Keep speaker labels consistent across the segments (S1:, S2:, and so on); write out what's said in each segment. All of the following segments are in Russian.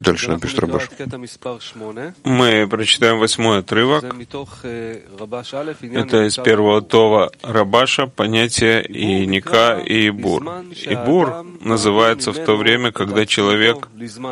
S1: Дальше напишет Рабаш.
S2: Мы прочитаем 8-й отрывок. Это из первого Това Рабаша, понятие Иника и Ибур. Ибур называется в то время, когда человек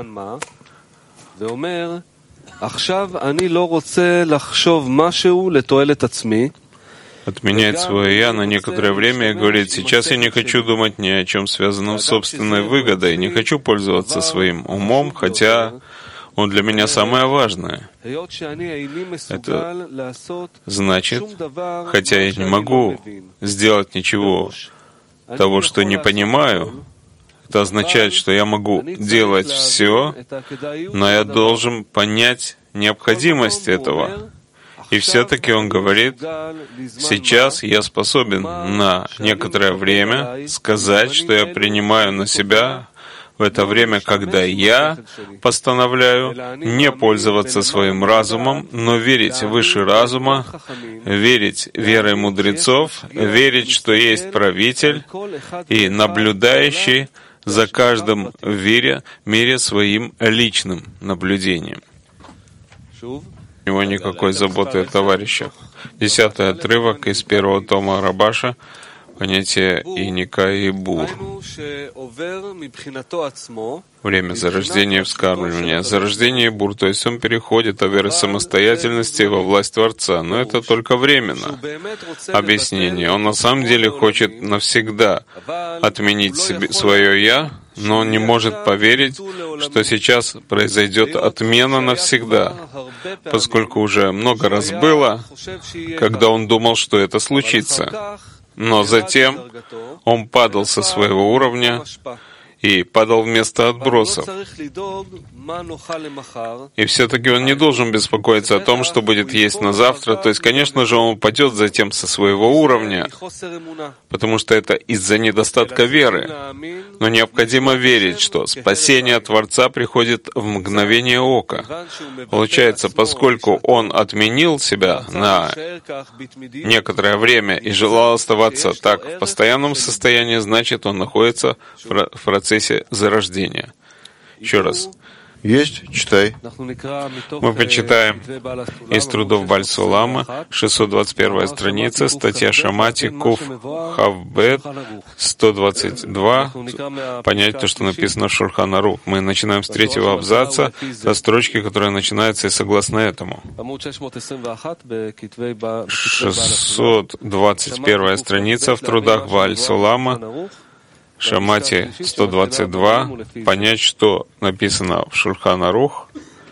S2: отменяет свое «я» на некоторое время и говорит: «Сейчас я не хочу думать ни о чем связанном с собственной выгодой, не хочу пользоваться своим умом, хотя он для меня самое важное». Это значит, хотя я не могу сделать ничего того, что не понимаю, это означает, что я могу делать все, но я должен понять необходимость этого. И все-таки он говорит: сейчас я способен на некоторое время сказать, что я принимаю на себя в это время, когда я постановляю не пользоваться своим разумом, но верить выше разума, верить верой мудрецов, верить, что есть правитель и наблюдающий за каждым в мире своим личным наблюдением. У него никакой заботы о товарищах. 10-й отрывок из первого тома Рабаша, понятие Иника и Ибур. Время зарождения и вскармливания. Зарождение Ибур, то есть он переходит от веры самостоятельности во власть Творца, но это только временно. Объяснение. Он на самом деле хочет навсегда отменить свое «я», но он не может поверить, что сейчас произойдет отмена навсегда, поскольку уже много раз было, когда он думал, что это случится. Но затем он падал со своего уровня и падал в место отбросов. И все-таки он не должен беспокоиться о том, что будет есть на завтра. То есть, конечно же, он упадет затем со своего уровня, потому что это из-за недостатка веры. Но необходимо верить, что спасение Творца приходит в мгновение ока. Получается, поскольку он отменил себя на некоторое время и желал оставаться так в постоянном состоянии, значит, он находится в процессе зарождения. Еще раз.
S1: Есть? Читай.
S2: Мы почитаем из трудов Баль-Сулама, 621 страница, статья Шамати, Куф Хавбет, 122, понять то, что написано в Шульхан Арух. Мы начинаем с 3-го абзаца, со строчки, которая начинается и согласно этому. 621 страница в трудах Баль-Сулама, Шамати 122, понять, что написано в Шульхан Арух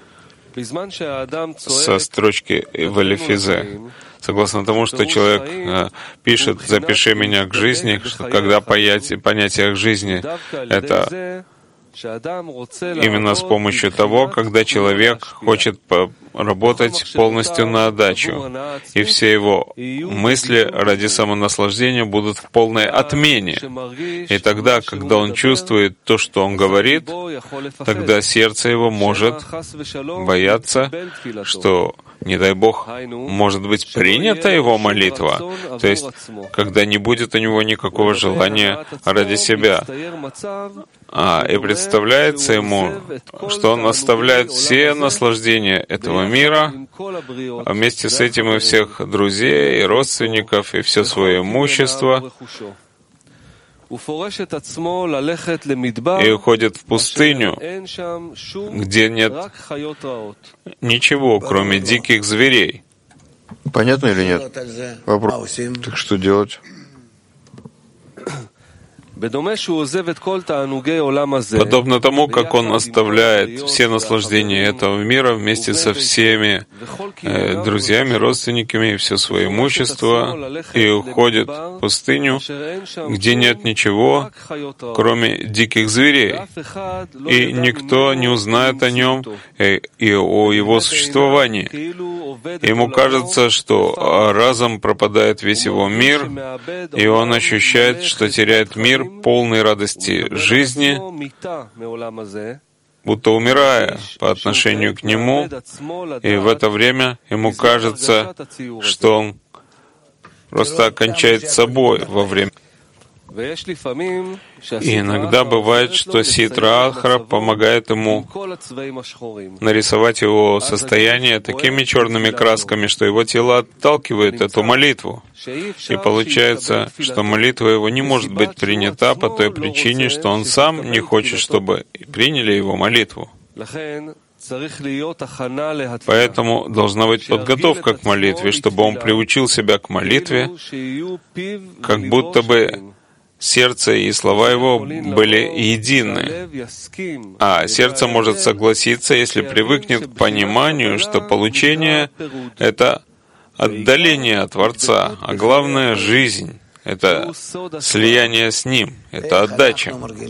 S2: со строчки в Элифизе. Согласно тому, что человек пишет «запиши меня к жизни», что когда понятие к жизни — это именно с помощью того, когда человек хочет работать полностью на отдачу, и все его мысли ради самонаслаждения будут в полной отмене. И тогда, когда он чувствует то, что он говорит, тогда сердце его может бояться, что, не дай Бог, может быть принята его молитва, то есть, когда не будет у него никакого желания ради себя. И представляется ему, что он оставляет все наслаждения этого мира, а вместе с этим и всех друзей, и родственников, и все свое имущество, и уходит в пустыню, где нет ничего, кроме диких зверей.
S1: Понятно или нет? Вопрос. Так что делать?
S2: Подобно тому, как он оставляет все наслаждения этого мира вместе со всеми друзьями, родственниками и все свое имущество, и уходит в пустыню, где нет ничего, кроме диких зверей, и никто не узнает о нем и о его существовании. Ему кажется, что разом пропадает весь его мир, и он ощущает, что теряет мир полной радости жизни, будто умирая по отношению к нему, и в это время ему кажется, что он просто кончает с собой во время. И иногда бывает, что Ситра Ахра помогает ему нарисовать его состояние такими черными красками, что его тело отталкивает эту молитву. И получается, что молитва его не может быть принята по той причине, что он сам не хочет, чтобы приняли его молитву. Поэтому должна быть подготовка к молитве, чтобы он приучил себя к молитве, как будто бы сердце и слова его были едины. А сердце может согласиться, если привыкнет к пониманию, что получение — это отдаление от Творца, а главное — жизнь. Это слияние с Ним, это отдача.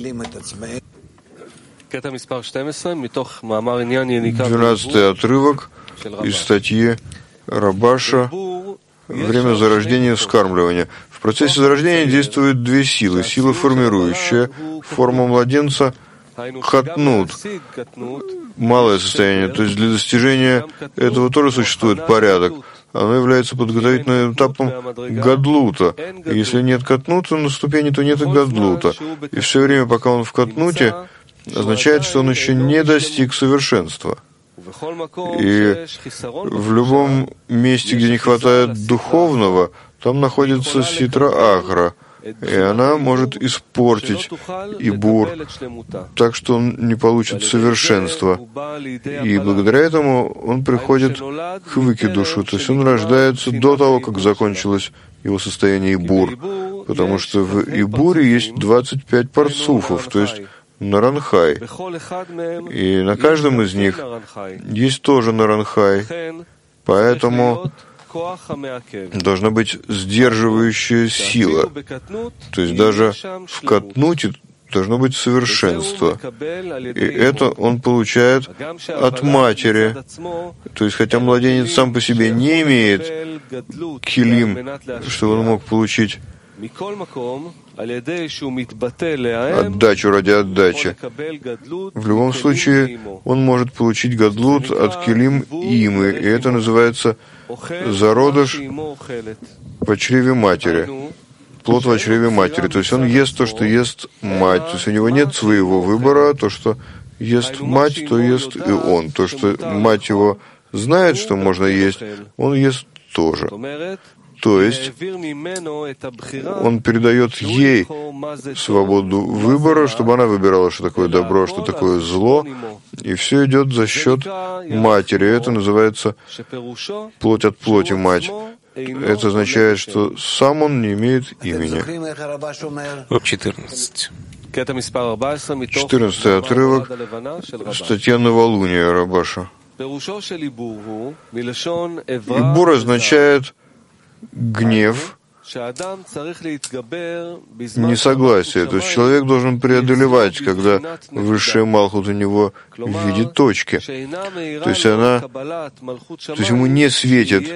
S1: 12-й отрывок из статьи Рабаша «Время зарождения и вскармливания». В процессе зарождения действуют две силы. Сила формирующая, форма младенца — хатнут, малое состояние, то есть для достижения этого тоже существует порядок. Оно является подготовительным этапом гадлута. Если нет катнута на ступени, то нет и гадлута. И все время, пока он в катнуте, означает, что он еще не достиг совершенства. И в любом месте, где не хватает духовного, там находится Ситра Ахра, и она может испортить Ибур, так что он не получит совершенства. И благодаря этому он приходит к выкидушу, то есть он рождается до того, как закончилось его состояние Ибур, потому что в Ибуре есть 25 парцуфов, то есть Наранхай. И на каждом из них есть тоже Наранхай. Поэтому должна быть сдерживающая сила. То есть даже в катнуте должно быть совершенство. И это он получает от матери. То есть хотя младенец сам по себе не имеет килим, чтобы он мог получить отдачу ради отдачи. В любом случае, он может получить гадлут от килим имы, и это называется зародыш в чреве матери, плод в чреве матери. То есть он ест то, что ест мать. То есть у него нет своего выбора, то, что ест мать, то ест и он. То, что мать его знает, что можно есть, он ест тоже. То есть он передает ей свободу выбора, чтобы она выбирала, что такое добро, что такое зло, и все идет за счет матери. Это называется плоть от плоти мать. Это означает, что сам он не имеет имени.
S2: 14.
S1: 14-й отрывок, статья «Новолуние» Рабаша. Ибур означает гнев, несогласие. То есть человек должен преодолевать, когда высшая Малхут у него видит точки. То есть ему не светит,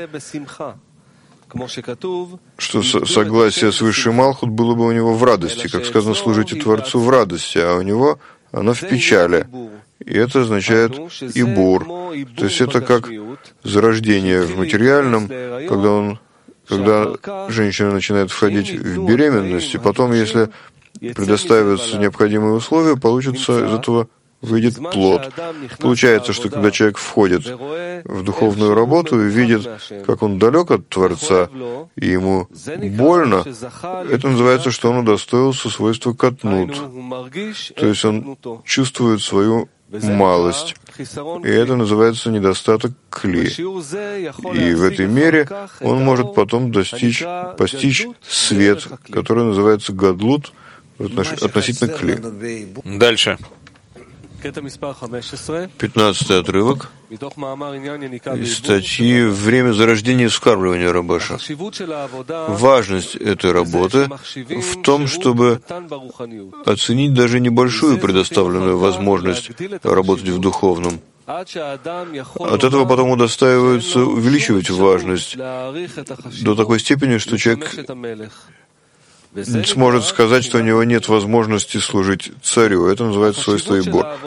S1: что согласие с высшей Малхут было бы у него в радости. Как сказано, служите Творцу в радости, а у него оно в печали. И это означает Ибур. То есть это как зарождение в материальном, когда женщина начинает входить в беременность, и потом, если предоставятся необходимые условия, получится из этого выйдет плод. Получается, что когда человек входит в духовную работу и видит, как он далек от Творца, и ему больно, это называется, что он удостоился свойства катнут. То есть он чувствует свою малость. И это называется недостаток кли. И в этой мере он может потом постичь свет, который называется гадлут относительно кли.
S2: Дальше.
S1: 15-й отрывок из статьи «Время зарождения и вскармливания» Рабаша. Важность этой работы в том, чтобы оценить даже небольшую предоставленную возможность работать в духовном. От этого потом удостаиваются увеличивать важность до такой степени, что человек сможет сказать, что у него нет возможности служить царю. Это называется свойство Ибур.